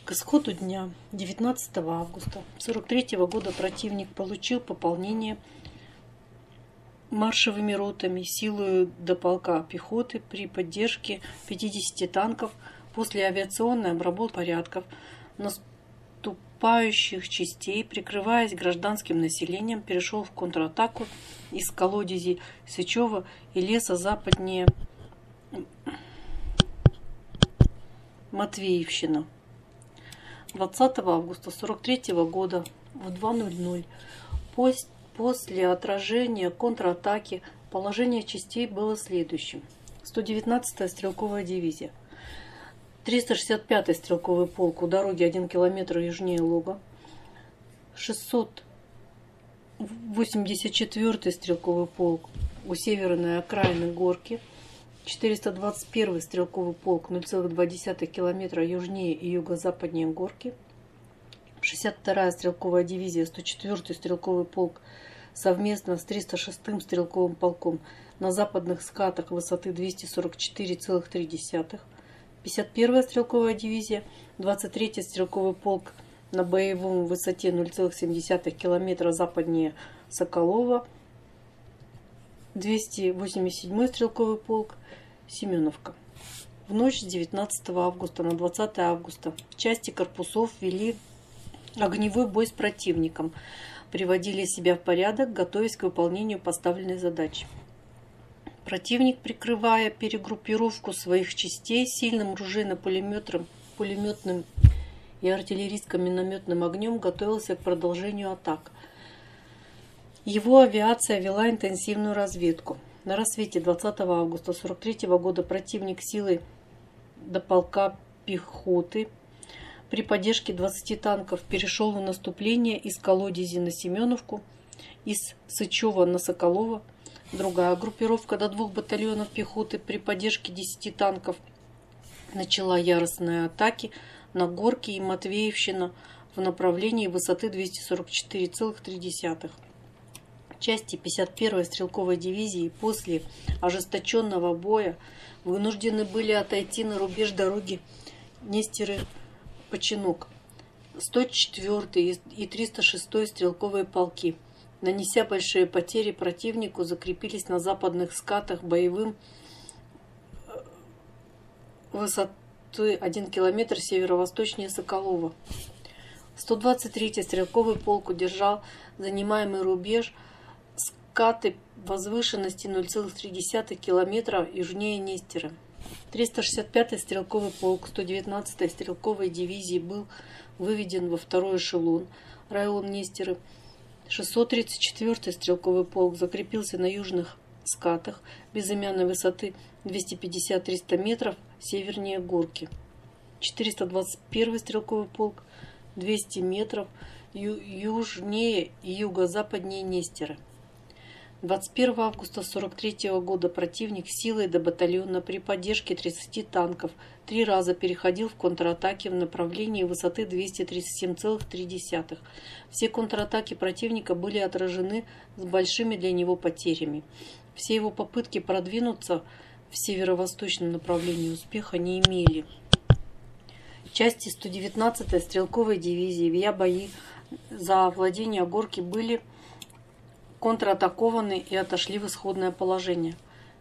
К исходу дня 19 августа 1943 года противник получил пополнение маршевыми ротами силою до полка пехоты при поддержке 50 танков. После авиационной обработки порядков наступающих частей, прикрываясь гражданским населением, перешел в контратаку из колодезей Сычева и леса западнее Матвеевщина. 20 августа 1943 года в 2:00 после отражения контратаки положение частей было следующим. 119-я стрелковая дивизия, 365-й стрелковый полк у дороги 1 километр южнее Лога, 684-й стрелковый полк у северной окраины Горки, 421-й стрелковый полк 0,2 километра южнее и юго-западнее Горки, 62-я стрелковая дивизия, 104-й стрелковый полк совместно с 306-м стрелковым полком на западных скатах высоты 244,3, 51-я стрелковая дивизия, 23-й стрелковый полк на боевом высоте 0,7 километра западнее Соколова, 287-й стрелковый полк Семеновка. В ночь с 19 августа на 20 августа части корпусов вели огневой бой с противником, приводили себя в порядок, готовясь к выполнению поставленной задачи. Противник, прикрывая перегруппировку своих частей сильным ружейно-пулеметным и артиллерийско-минометным огнем, готовился к продолжению атак. Его авиация вела интенсивную разведку. На рассвете 20 августа 1943 года противник силой до полка пехоты при поддержке 20 танков перешел в наступление из колодези на Семеновку, из Сычева на Соколова. Другая группировка до 2 батальонов пехоты при поддержке 10 танков начала яростные атаки на Горки и Матвеевщина в направлении высоты 244,3. Части 51-й стрелковой дивизии после ожесточенного боя вынуждены были отойти на рубеж дороги Нестеры-Починок. 104-й и 306-й стрелковые полки, нанеся большие потери противнику, закрепились на западных скатах боевым высоты 1 километр северо-восточнее Соколова. 123-й стрелковый полк удержал занимаемый рубеж скаты возвышенности 0,3 километра южнее Нестеры. 365-й стрелковый полк 119-й стрелковой дивизии был выведен во второй эшелон, район Нестеры. 634-й стрелковый полк закрепился на южных скатах безымянной высоты 250-300 метров севернее Горки. 421-й стрелковый полк 200 метров южнее и юго-западнее Нестеры. 21 августа 1943 года противник силой до батальона при поддержке 30 танков 3 раза переходил в контратаки в направлении высоты 237,3. Все контратаки противника были отражены с большими для него потерями. Все его попытки продвинуться в северо-восточном направлении успеха не имели. Части 119-й стрелковой дивизии, ведя бои за владение Горки, были контратакованы и отошли в исходное положение.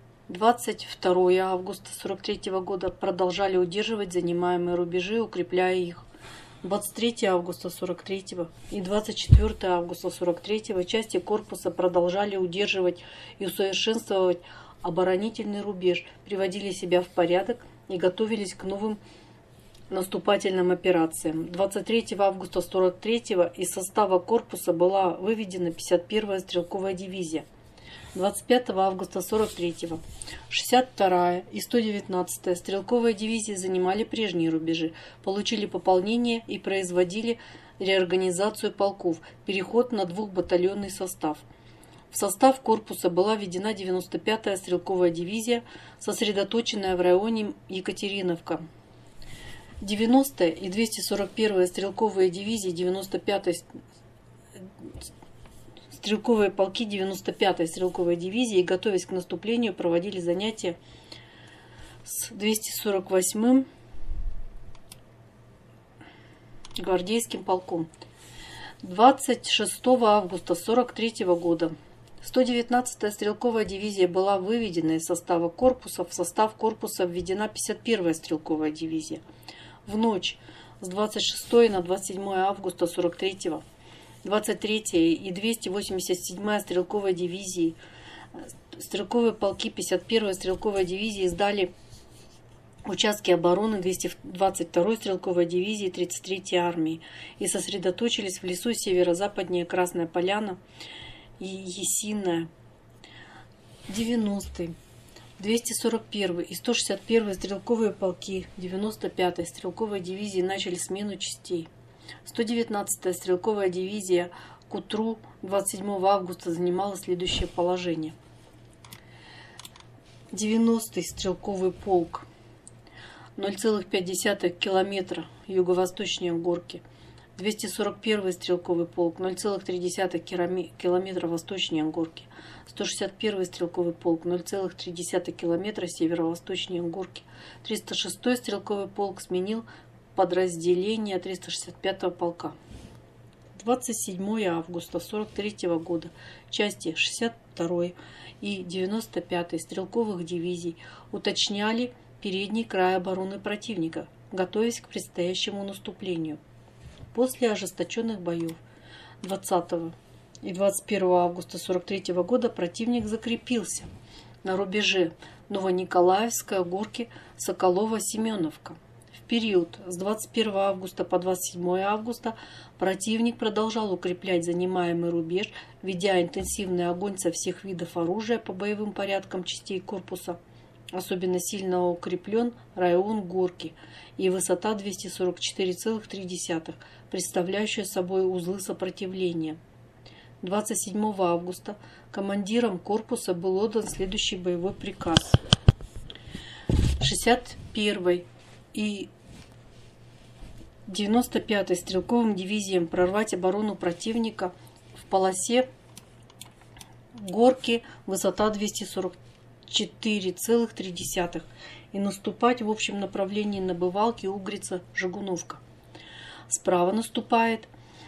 22 августа 1943 года продолжали удерживать занимаемые рубежи, укрепляя их. 23 августа 1943 и 24 августа 1943 части корпуса продолжали удерживать и усовершенствовать оборонительный рубеж, приводили себя в порядок и готовились к новым наступательным операциям. 23 августа 1943 из состава корпуса была выведена 51-я стрелковая дивизия. 25 августа 1943 62-я и 119-я стрелковая дивизии занимали прежние рубежи, получили пополнение и производили реорганизацию полков, переход на двухбатальонный состав. В состав корпуса была введена 95-я стрелковая дивизия, сосредоточенная в районе Екатериновка. 90-я и 241-я стрелковые дивизии 95-й стрелковые полки 95-й стрелковой дивизии, готовясь к наступлению, проводили занятия с 248-м гвардейским полком. 26 августа 1943 года 119-я стрелковая дивизия была выведена из состава корпуса. В состав корпуса введена 51-я стрелковая дивизия. В ночь с 26 на 27 августа 1943 23-я и 287-я стрелковая дивизии, стрелковые полки 51-й стрелковой дивизии сдали участки обороны 222-й стрелковой дивизии 33-й армии и сосредоточились в лесу северо-западнее Красная Поляна и Есинная. 90-й, 241-й и 161-й стрелковые полки 95-й стрелковой дивизии начали смену частей. 119-я стрелковая дивизия к утру 27 августа занимала следующее положение. 90-й стрелковый полк 0,5 километра юго-восточнее Горки. 241-й стрелковый полк 0,3 километра восточнее Горки. 161-й стрелковый полк 0,3 километра северо-восточнее Горки. 306-й стрелковый полк сменил подразделение 365-го полка. 27 августа 1943 года части 62-й и 95-й стрелковых дивизий уточняли передний край обороны противника, готовясь к предстоящему наступлению. После ожесточенных боев 20 и 21 августа 1943 года противник закрепился на рубеже Новониколаевская, Горки, Соколова, Семеновка. В период с 21 августа по 27 августа противник продолжал укреплять занимаемый рубеж, ведя интенсивный огонь со всех видов оружия по боевым порядкам частей корпуса. Особенно сильно укреплен район Горки и высота 244,3, представляющая собой узлы сопротивления. 27 августа командиром корпуса был отдан следующий боевой приказ. 61-й и 95-й стрелковым дивизиям прорвать оборону противника в полосе Горки, высота 244,3 и наступать в общем направлении на Бывалки, Угрица, Жигуновка. Справа наступает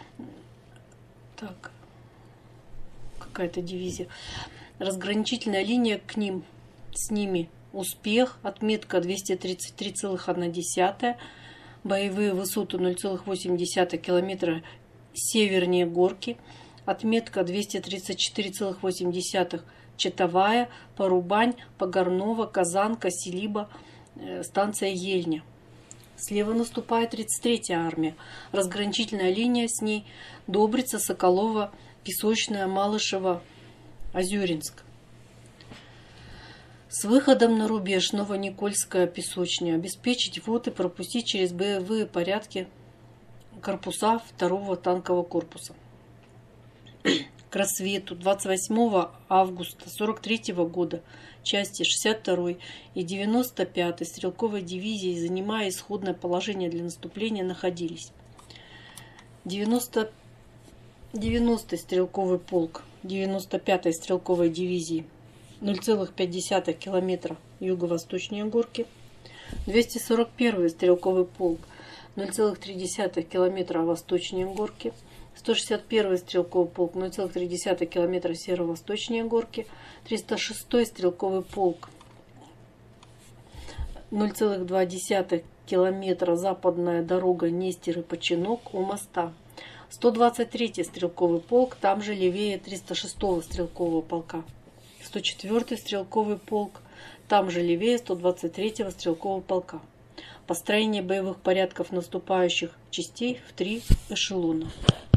какая-то дивизия. Разграничительная линия к ним, с ними Успех, отметка 233,1, боевые высоты 0,8 километра севернее Горки, отметка 234,8, Читовая, Порубань, Погорново, Казанка, Селиба, станция Ельня. Слева наступает 33-я армия. Разграничительная линия с ней Добрица, Соколова, Песочная, Малышева, Озеринск. С выходом на рубеж Новоникольская, Песочная обеспечить ввод и пропустить через боевые порядки корпуса 2-го танкового корпуса. К рассвету 28 августа 1943 года части 62-й и 95-й стрелковой дивизии, занимая исходное положение для наступления, находились 90-й стрелковый полк 95-й стрелковой дивизии 0,5 километра юго-восточнее Горки, 241-й стрелковый полк 0,3 километра восточнее Горки, 161-й стрелковый полк 0,3 километра северо-восточнее Горки, 306-й стрелковый полк 0,2 километра западная дорога Нестеры-Починок у моста, 123-й стрелковый полк там же левее 306-го стрелкового полка, 104-й стрелковый полк там же левее 123-го стрелкового полка. Построение боевых порядков наступающих частей в 3 эшелона.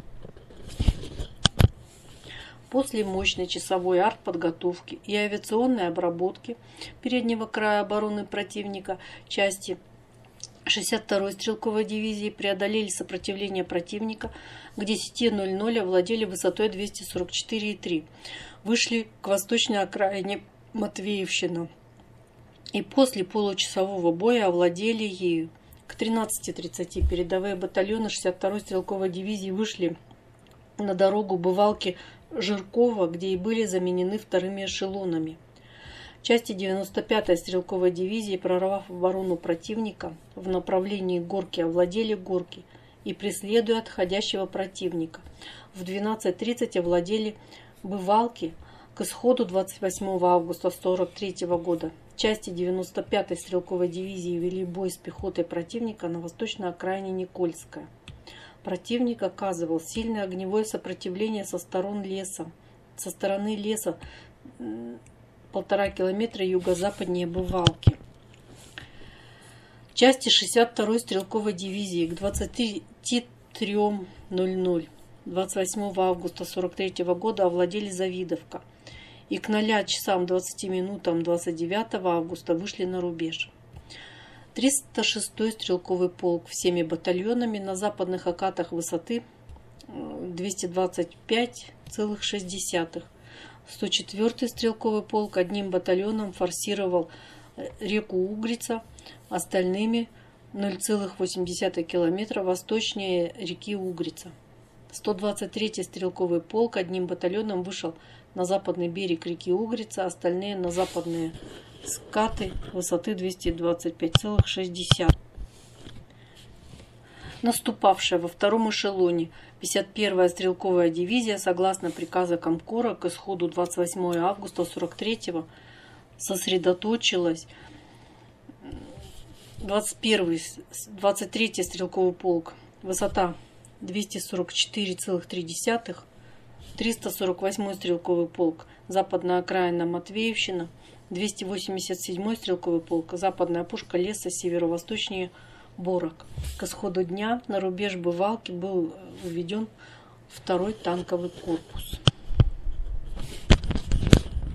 После мощной часовой артподготовки и авиационной обработки переднего края обороны противника части 62-й стрелковой дивизии преодолели сопротивление противника, к 10:00 овладели высотой 244,3, вышли к восточной окраине Матвеевщина и после получасового боя овладели ею. К 13:30 передовые батальоны 62-й стрелковой дивизии вышли на дорогу Бывалки-Жиркова, где и были заменены вторыми эшелонами. Части 95-й стрелковой дивизии, прорвав оборону противника в направлении Горки, овладели Горки и преследуя отходящего противника. В 12:30 овладели Бывалки. К исходу 28 августа 1943 года части 95-й стрелковой дивизии вели бой с пехотой противника на восточной окраине Никольская. Противник оказывал сильное огневое сопротивление со стороны леса 1,5 километра юго-западнее Бывалки. Части 62-й стрелковой дивизии к 23:00 28 августа 1943 года овладели Завидовка и к 0 часам 20 минутам 29 августа вышли на рубеж. 306-й стрелковый полк всеми батальонами на западных окатах высоты 225,6. 104-й стрелковый полк одним батальоном форсировал реку Угрица, остальными 0,8 километра восточнее реки Угрица. 123-й стрелковый полк одним батальоном вышел на западный берег реки Угрица, остальные на западные скаты высоты 225,6. Наступавшая во втором эшелоне 51-я стрелковая дивизия, согласно приказу Комкора, к исходу 28 августа 1943 сосредоточилась. 23-й стрелковый полк, высота 244,3. 348-й стрелковый полк, западная окраина Матвеевщина. 287-й стрелковый полк, западная опушка леса северо-восточнее Борок. К исходу дня на рубеж Бывалки был введен 2-й танковый корпус.